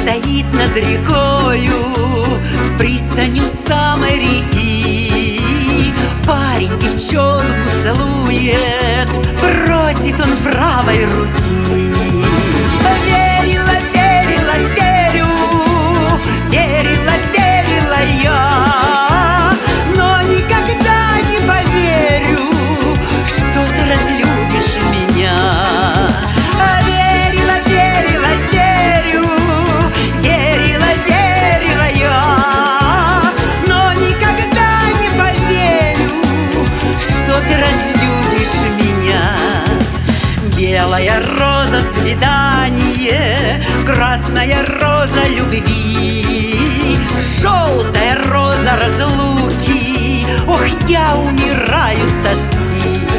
стоит над рекою, пристанью самой реки. Парень девчонку целует, просит он правой руки. Верила, верила, верю, верила, верила я, но никогда не поверю, что ты разлюбишь меня. Верила, верила, верю, верила, верила я, но никогда не поверю, что ты разлюбишь меня. Белая роза — свидание, красная роза — любви, желтая роза — разлуки. Ох, я умираю с тоски.